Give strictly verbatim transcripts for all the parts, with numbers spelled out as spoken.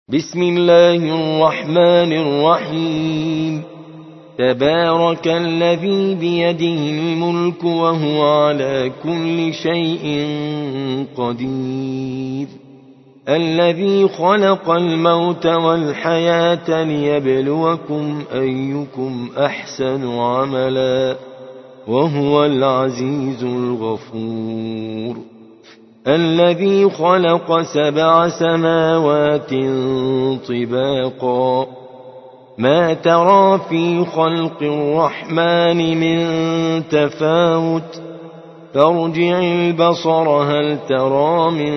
بسم الله الرحمن الرحيم. تبارك الذي بيده الملك وهو على كل شيء قدير، الذي خلق الموت والحياة ليبلوكم أيكم أحسن عملا وهو العزيز الغفور، الذي خلق سبع سماوات طباقا ما ترى في خلق الرحمن من تفاوت، فارجع البصر هل ترى من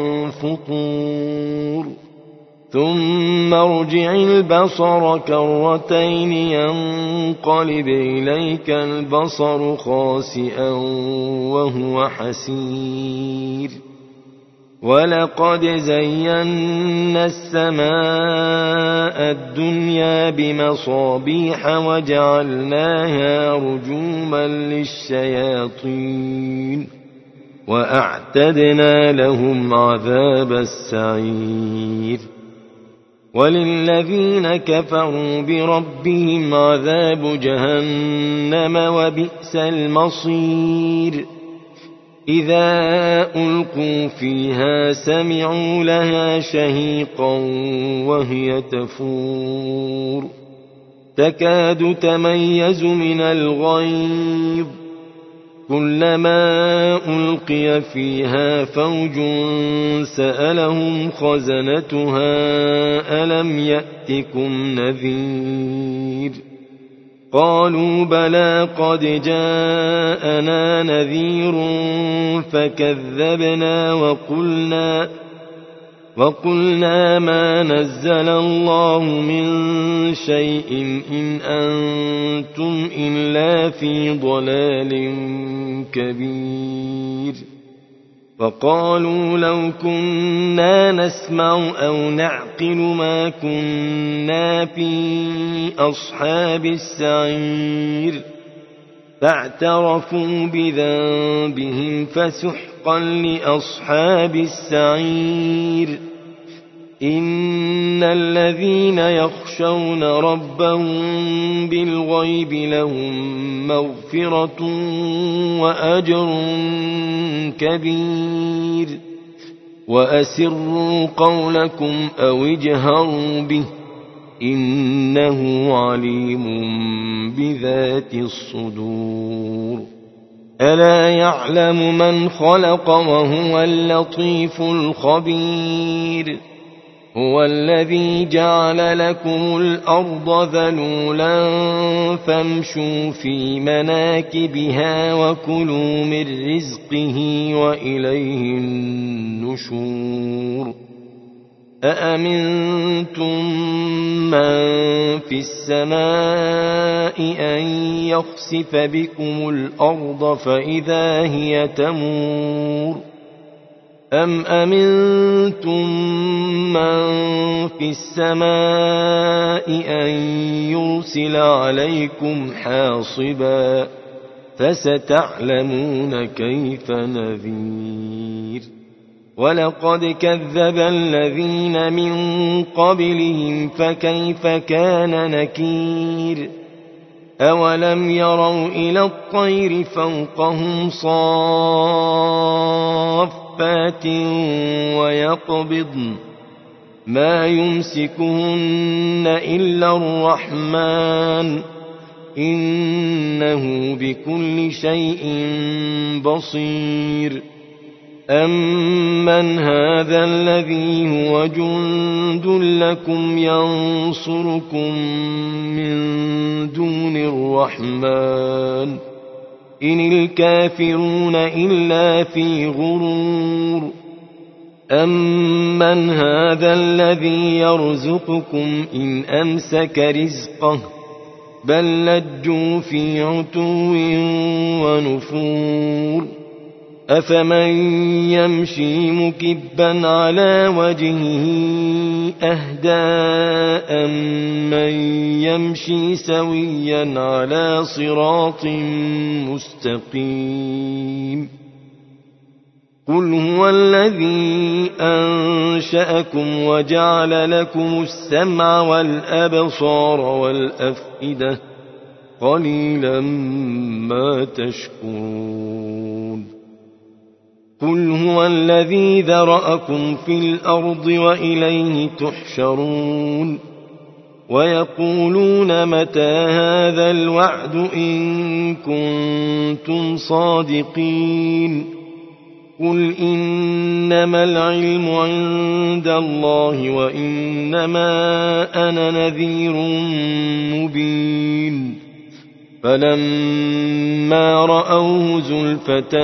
فطور، ثم ارجع البصر كرتين ينقلب إليك البصر خاسئا وهو حسير، ولقد زينا السماء الدنيا بمصابيح وجعلناها رجوما للشياطين وأعتدنا لهم عذاب السعير، وللذين كفروا بربهم عذاب جهنم وبئس المصير. إذا ألقوا فيها سمعوا لها شهيقا وهي تفور، تكاد تميز من الغيظ، كلما ألقي فيها فوج سألهم خزنتها ألم يأتكم نذير، قالوا بلى قد جاءنا نذير فكذبنا وقلنا وقلنا ما نزل الله من شيء إن أنتم إلا في ضلال كبير، فقالوا لو كنا نسمع أو نعقل ما كنا في أصحاب السعير، فاعترفوا بذنبهم فسحقا لأصحاب السعير. إن الذين يخشون ربهم بالغيب لهم مغفرة وأجر كبير، وأسروا قولكم أو اجهروا به إنه عليم بذات الصدور. ألا يعلم من خلق وهو اللطيف الخبير، هو الذي جعل لكم الأرض ذلولا فامشوا في مناكبها وكلوا من رزقه وإليه النشور. أأمنتم من في السماء أن يخسف بكم الأرض فإذا هي تمور، أم أمنتم من في السماء أن يرسل عليكم حاصبا، فستعلمون كيف نذير. ولقد كذب الذين من قبلهم فكيف كان نكير. أولم يروا إلى الطير فوقهم صافات ويقبضن ما يمسكهن إلا الرحمن إنه بكل شيء بصير. أمن هذا الذي هو جند لكم ينصركم من دون الرحمن إن الكافرون إلا في غرور. أمن هذا الذي يرزقكم إن أمسك رزقه بل لجوا في عتو ونفور. أفمن يمشي مكبا على وجهه أهدى أمن يمشي سويا على صراط مستقيم. قل هو الذي أنشأكم وجعل لكم السمع والأبصار والأفئدة قليلا ما تشكرون قل هو الذي ذرأكم في الأرض وإليه تحشرون ويقولون متى هذا الوعد إن كنتم صادقين قل إنما العلم عند الله وإنما أنا نذير مبين فلما رأوه زلفة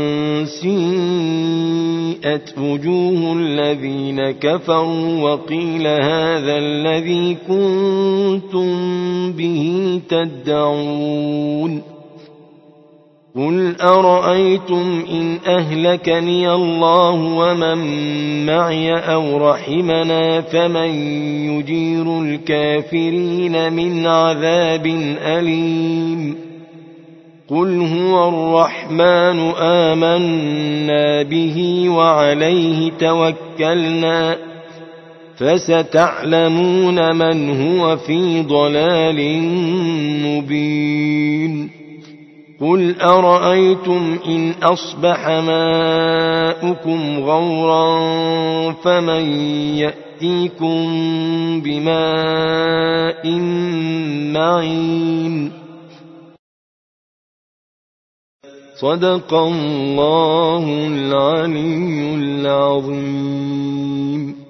سيئت وجوه الذين كفروا وقيل هذا الذي كنتم به تدعون قل أرأيتم إن أهلكني الله ومن معي أو رحمنا فمن يجير الكافرين من عذاب أليم قل هو الرحمن آمنا به وعليه توكلنا فستعلمون من هو في ضلال مبين قل أرأيتم إن أصبح ماؤكم غورا فمن يأتيكم بماء معين صدق الله العلي العظيم.